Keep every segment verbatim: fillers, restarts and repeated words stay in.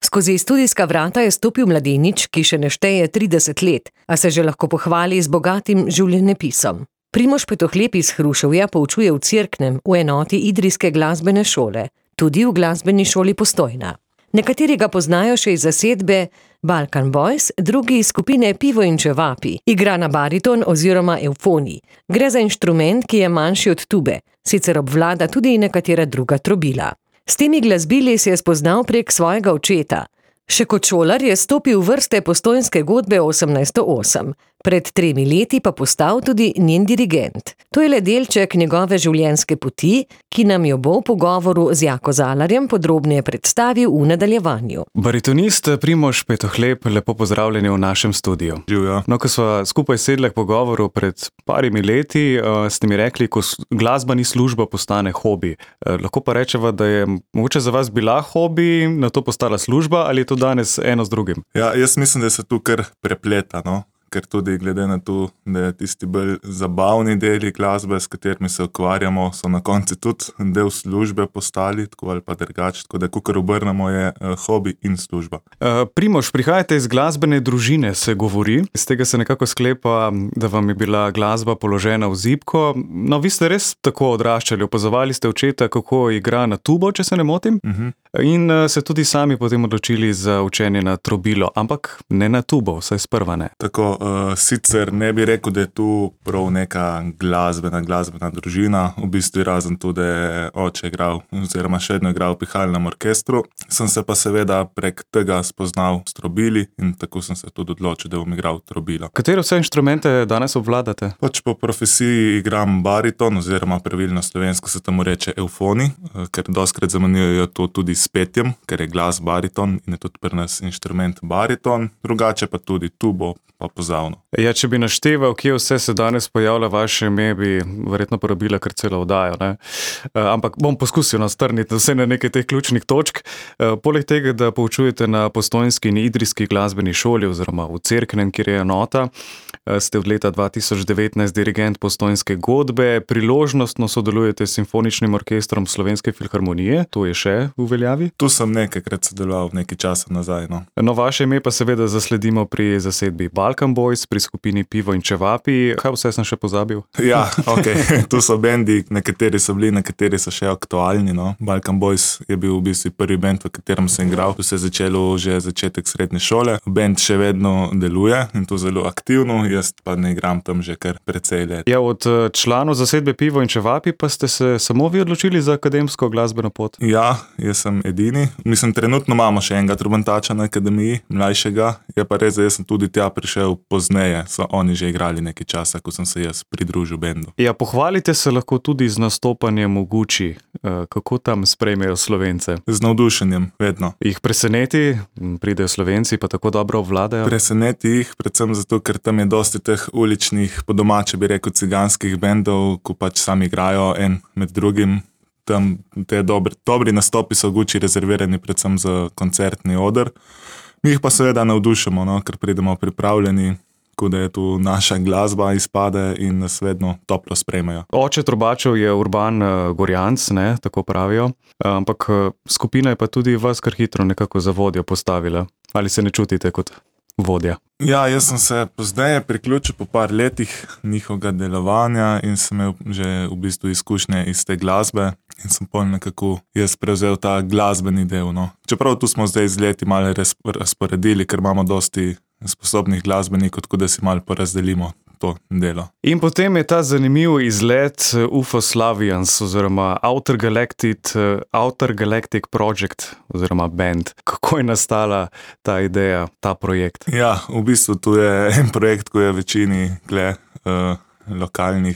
Skozi studijska vrata je stopil mladenič, ki še ne šteje trideset let, a se že lahko pohvali z bogatim življenjepisom. Primož Petohlep iz Hruševja poučuje v Cerknem v enoti idrijske glasbene šole, tudi v glasbeni šoli Postojna. Nekateri ga poznajo še iz zasedbe Balkan Boys, drugi iz skupine Pivo in čevapi. Igra na bariton oziroma evfonij. Gre za inštrument, ki je manjši od tube, sicer obvlada tudi nekatera druga trobila. S temi glasbili se je spoznal prek svojega očeta. Še kot šolar je stopil v vrste Postojnske godbe osemnajststo osem. Pred tremi leti pa postal tudi njen dirigent. To je le delček njegove življenjske poti, ki nam jo bo v pogovoru z Jako Zalarjem podrobneje predstavil v nadaljevanju. Baritonist Primož Petohlep, lepo pozdravljeni v našem studiu. Živjo. No, ko sva skupaj sedli k pogovoru pred parimi leti, uh, ste mi rekli, ko glasba ni služba, postane hobi. Uh, lahko pa rečeva, da je mogoče za vas bila hobi, na to postala služba, ali je to danes eno z drugim? Ja, jaz mislim, da se tu kar prepleta, no? Ker tudi glede na to, da je tisti bolj zabavni deli glasbe, s katerimi se ukvarjamo, so na koncu tudi del službe postali, tako ali pa drugače, tako da kakor obrnemo je uh, hobi in služba. Uh, Primož, prihajate iz glasbene družine, se govori, iz tega se nekako sklepa, da vam je bila glasba položena v zibko. No, vi ste res tako odraščali, opazovali ste očeta, kako igra na tubo, če se ne motim, uh-huh. in uh, se tudi sami potem odločili za učenje na trobilo, ampak ne na tubo, vsaj sprva ne. Tako, Uh, sicer ne bi rekel, da je tu prav neka glasbena, glasbena družina, v bistvu razen to, da je oče igral, oziroma še vedno igral v pihalnem orkestru, sem se pa seveda prek tega spoznal s trobili in tako sem se tudi odločil, da bom igral trobilo. Katere vse inštrumente danes obvladate? Pač po profesiji igram bariton, oziroma pravilno slovensko se temu reče evfonij, ker dostikrat zamenjujejo to tudi s petjem, ker je glas bariton in je tudi pri nas inštrument bariton, drugače pa tudi tubo, pa pozavno. Ja, če bi našteval, kje vse se danes pojavlja vaše ime, bi verjetno porabila kar celo oddajo, ne? Ampak bom poskusil nastrniti vse na nekaj teh ključnih točk. Poleg tega, da poučujete na Postojnski in idrijski glasbeni šoli oziroma v Cerknem, kjer je enota, ste od leta dva tisoč devetnajst dirigent Postojnske godbe, priložnostno sodelujete s Simfoničnim orkestrom Slovenske filharmonije, to je še v veljavi? Tu sem nekajkrat sodeloval nekaj časa nazaj, no. No, vaše ime pa seveda zasledimo pri zasedbi Balkan Boys, pri skupini Pivo in čevapi. Kaj vse sem še pozabil? Ja, ok, tu so bendi, nekateri so bili, nekateri so še aktualni, no. Balkan Boys je bil v bistvu prvi bend, v katerem sem igral. Tu se je začelo že začetek srednje šole. Bend še vedno deluje in to zelo aktivno, jaz pa ne igram tam že kar precej let. Ja, od članov zasedbe Pivo in čevapi pa ste se samo vi odločili za akademsko glasbeno pot? Ja, jaz sem edini. Mislim, trenutno imamo še enega trobentača na akademiji, mlajšega. Je pa res, da jaz sem tudi tja prišel pozneje, so oni že igrali nekaj časa, ko sem se jaz pridružil bendu. Ja, pohvalite se lahko tudi z nastopanjem v Guči. Kako tam sprejmejo Slovence? Z navdušenjem, vedno. Jih preseneti, pridejo Slovenci pa tako dobro obvladajo? Preseneti jih, predvsem zato, ker tam je dosti teh uličnih, po domače bi rekel ciganskih bendov, ko pač sami igrajo en med drugim. Tam te dobri, dobri nastopi so v Guči rezervirani predvsem za koncertni oder. Mi jih pa seveda navdušamo, no, ker pridemo pripravljeni, ko da je tu naša glasba izpade in nas vedno toplo sprejmejo. Oče trobačev je Urban Gorjanc, ne, tako pravijo, ampak skupina je pa tudi vas kar hitro nekako za vodjo postavila. Ali se ne čutite kot vodja? Ja, jaz sem se pozneje priključil po par letih njihovega delovanja in sem imel že v bistvu izkušnje iz te glasbe in sem pol nekako jaz prevzel ta glasbeni del, no. Čeprav tu smo zdaj z leti malo razporedili, ker imamo dosti sposobnih glasbenikov, tako da si malo porazdelimo to delo. In potem je ta zanimiv izlet U F O Slavians oziroma Outer Galactic, Outer Galactic Project oziroma band. Kako je nastala ta ideja, ta projekt? Ja, v bistvu tu je en projekt, ko je večini gle, uh, lokalnih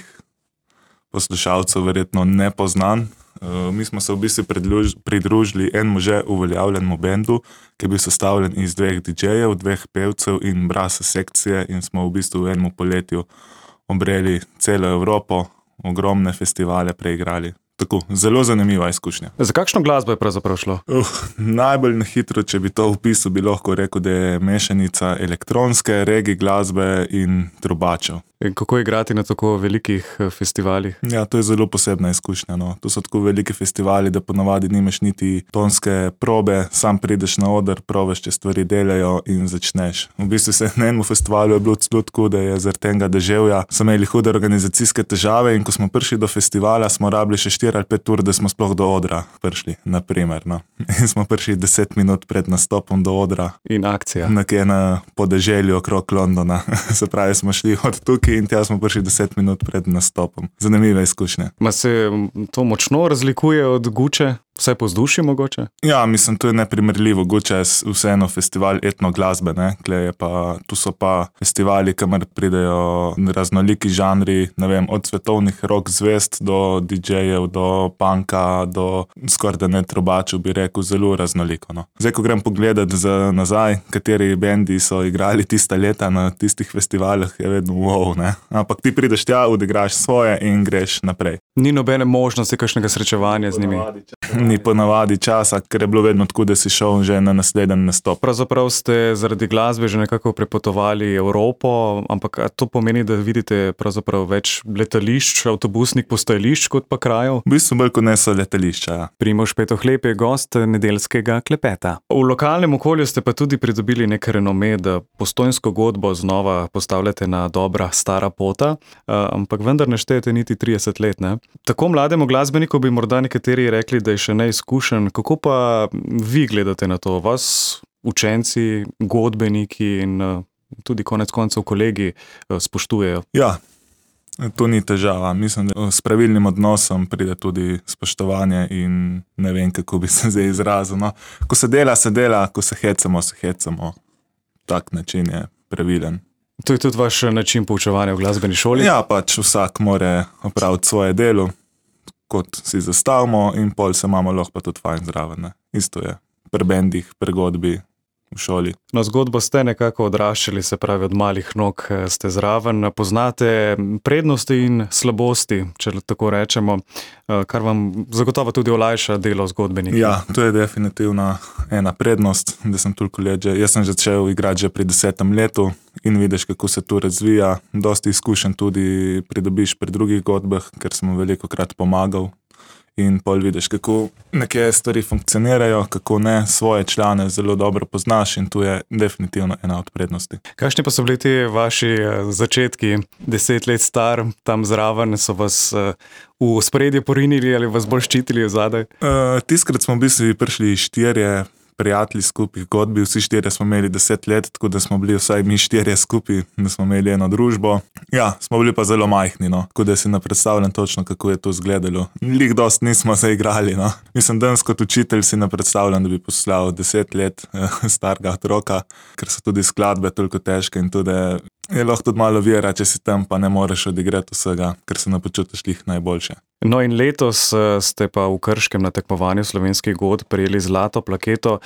poslušalcev verjetno nepoznan. Uh, mi smo se v bistvu pridruž, pridružili enemu že uveljavljenemu bendu, ki je bil sestavljen iz dveh didžejev, dveh pevcev in brasa sekcije in smo v bistvu v enem poletju obreli celo Evropo, ogromne festivale preigrali. Tako, zelo zanimiva izkušnja. Za kakšno glasbo je pravzaprav šlo? Uh, najbolj na hitro, če bi to opisal, bi lahko rekel, da je mešanica elektronske, reggae glasbe in trubačev. In kako igrati na tako velikih festivalih? Ja, to je zelo posebna izkušnja. No. To so tako veliki festivali, da ponavadi nimaš niti tonske probe, sam prideš na oder, probaš, če stvari delajo in začneš. V bistvu se na enem festivalu je bilo celo tako, da je zaradi tega deževja so imeli hude organizacijske težave in ko smo prišli do festivala, smo rabili še štiri ali pet ur, da smo sploh do odra prišli, na primer. No. In smo prišli deset minut pred nastopom do odra. In akcija. Nekje na podeželju okrog Londona. Se pravi, smo šli od tukaj in tja smo prišli deset minut pred nastopom. Zanimive izkušnje. Ma se to močno razlikuje od Guče? Vse po vzdušju mogoče? Ja, mislim, to je neprimerljivo. Guča je vseeno festival etno glasbe, ne? Je pa, tu so pa festivali, kamor pridejo raznoliki žanri, ne vem, od svetovnih rock zvest do didžejev, do punka, do skoraj da ne trubačev, bi rekel, zelo raznoliko. No. Zdaj, ko grem pogledat za nazaj, kateri bendi so igrali tista leta na tistih festivalih, je vedno wow, ne? Ampak ti prideš tja, odigraš svoje in greš naprej. Ni nobene možnosti kakšnega srečevanja z njimi? Ni ponavadi časa, ker je bilo vedno tako, da si šel že na naslednji nastop. Pravzaprav ste zaradi glasbe že nekako prepotovali Evropo, ampak to pomeni, da vidite pravzaprav več letališč, avtobusnih postajališč kot pa krajev? V bistvu bolj kot ne so letališča, ja. Primož Petohlep je gost nedeljskega klepeta. V lokalnem okolju ste pa tudi pridobili nek renome, da Postojnsko godbo znova postavljate na dobra stara pota, ampak vendar ne štejete niti trideset let, ne? Tako mlademu glasbeniku bi morda nekateri rekli, da je še neizkušen. Kako pa vi gledate na to? Vas učenci, godbeniki in tudi konec koncev kolegi spoštujejo? Ja, to ni težava. Mislim, da s pravilnim odnosom pride tudi spoštovanje in ne vem, kako bi se zdaj izrazil. No, ko se dela, se dela, ko se hecamo, se hecamo. Tak način je pravilen. To je tudi vaš način poučevanja v glasbeni šoli? Ja, pač vsak more opraviti svoje delo, kot si zastavimo in pol se imamo lahko pa tudi fajn zraven. Ne? Isto je pri bendih, pri godbi, v šoli. No, zgodbo ste nekako odraščali, se pravi od malih nog ste zraven. Poznate prednosti in slabosti, če tako rečemo, kar vam zagotovo tudi olajša delo zgodbeniki. Ja, to je definitivna ena prednost, da sem toliko let že. Jaz sem začel igrati že pri desetem letu in vidiš, kako se to razvija. Dosti izkušenj tudi pridobiš pri drugih godbah, ker sem veliko krat pomagal. In pol vidiš, kako neke stvari funkcionirajo, kako ne, svoje člane zelo dobro poznaš in tu je definitivno ena od prednosti. Kakšni pa so bili ti vaši začetki, deset let star, tam zraven, so vas v spredje porinili ali vas bolj ščitili zadaj? Uh, Tiskrat smo v bistvu prišli štirje prijatelji skupaj godbi, vsi štirje smo imeli deset let, tako da smo bili vsaj mi štirje skupaj, da smo imeli eno družbo. Ja, smo bili pa zelo majhni, no, tako da si ne predstavljam točno, kako je to izgledalo. Lih dost nismo se igrali, no. Mislim, danes kot učitelj si ne predstavljam, da bi poslal deset let eh, starega otroka, ker so tudi skladbe toliko težke in tudi je lahko tudi malo vira, če si tam pa ne moreš odigrati vsega, ker se ne počutiš lih najboljše. No in letos ste pa v Krškem na tekmovanju slovenskih godb prejeli zlato plaketo.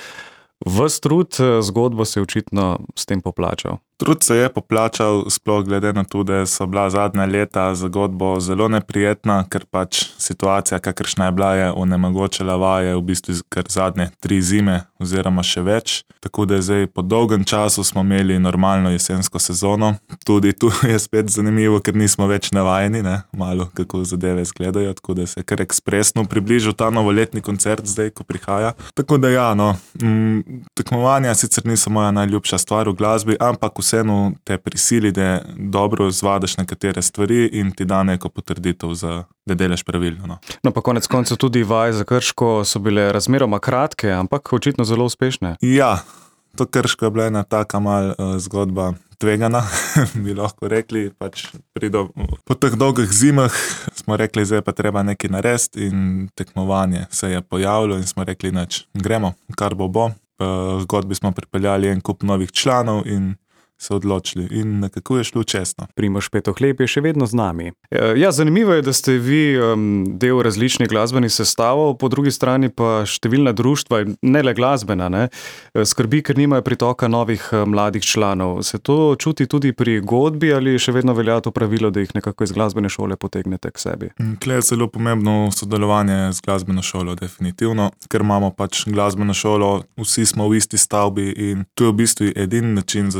Ves trud zgodbo se je očitno s tem poplačal. Trud se je poplačal, sploh glede na to, da so bila zadnja leta za godbo zelo neprijetna, ker pač situacija, kakršna je bila, je onemogočila vaje v bistvu kar zadnje tri zime oziroma še več. Tako da zdaj po dolgem času smo imeli normalno jesensko sezono. Tudi tu je spet zanimivo, ker nismo več navajeni, ne, malo kako zadeve izgledajo, tako da se je kar ekspresno približal ta novoletni koncert zdaj, ko prihaja. Tako da ja, no, m, tekmovanja sicer niso moja najljubša stvar v glasbi, ampak vseeno te prisili, da dobro izvadaš nekatere stvari in ti da neko potrditev, za, da delaš pravilno. No. no pa konec koncev tudi vaje za Krško so bile razmeroma kratke, ampak očitno zelo uspešne. Ja, to Krško je bila ena taka mal uh, zgodba tvegana, bi lahko rekli. Pač prido, po teh dolgih zimah smo rekli, zdaj pa treba nekaj narediti in tekmovanje se je pojavilo in smo rekli, nač, gremo, kar bo bo. V godbi smo pripeljali en kup novih članov in se odločili in nekako je šlo čestno. Primož Petohlep je še vedno z nami. Ja, zanimivo je, da ste vi um, del različnih glasbenih sestavov, po drugi strani pa številna društva, ne le glasbena, ne, skrbi, ker nimajo pritoka novih mladih članov. Se to čuti tudi pri godbi ali še vedno velja to pravilo, da jih nekako iz glasbene šole potegnete k sebi? Tle je zelo pomembno sodelovanje z glasbeno šolo, definitivno, ker imamo pač glasbeno šolo, vsi smo v isti stavbi in to je v bistvu edini način za dotok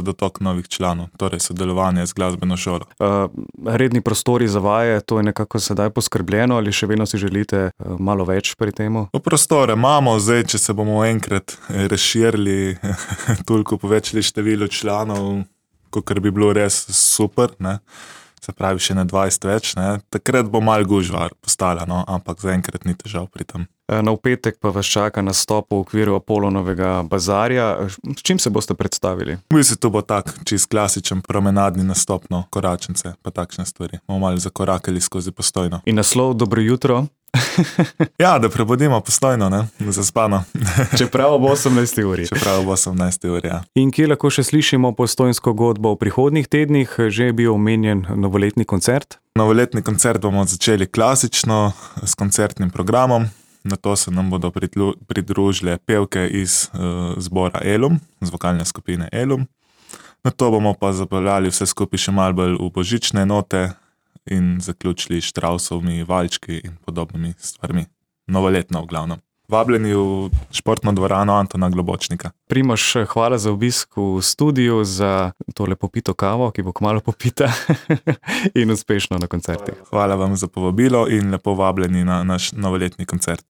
novih članov, torej sodelovanje z glasbeno šolo. Uh, redni prostori za vaje, to je nekako sedaj poskrbljeno ali še vedno si želite uh, malo več pri temu? Prostore imamo, zdaj, če se bomo enkrat razširili, toliko povečali število članov, kakor bi bilo res super, ne? Se pravi še na dvajset več, ne? Takrat bo malo gužva postala, no? Ampak zaenkrat ni težav pri tem. Na v petek pa vas čaka nastop v okviru Apolonovega bazarja. S čim se boste predstavili? V bistvu to bo tak čist klasičen promenadni nastop, no, koračence pa takšne stvari. Bomo malo zakorakali skozi Postojno. In naslov Dobro jutro? Ja, da prebudimo Postojno, ne, zaspano. Čeprav ob osemnajsti uri. Čeprav ob osemnajsti uri, ja. In kje lahko še slišimo postojnsko godbo v prihodnjih tednih? Že je bil omenjen novoletni koncert? Novoletni koncert bomo začeli klasično s koncertnim programom. Na to se nam bodo pridružile pevke iz uh, zbora Elum, z vokalne skupine Elum. Na to bomo pa zapeljali vse skupaj še malo bolj v božične note in zaključili Štrausovimi valčki in podobnimi stvarmi. Novoletno v glavnem. Vabljeni v športno dvorano Antona Globočnika. Primož, hvala za obisk v studiu, za tole popito kavo, ki bo kmalu popita in uspešno na koncertih. Hvala vam za povabilo in lepo vabljeni na naš novoletni koncert.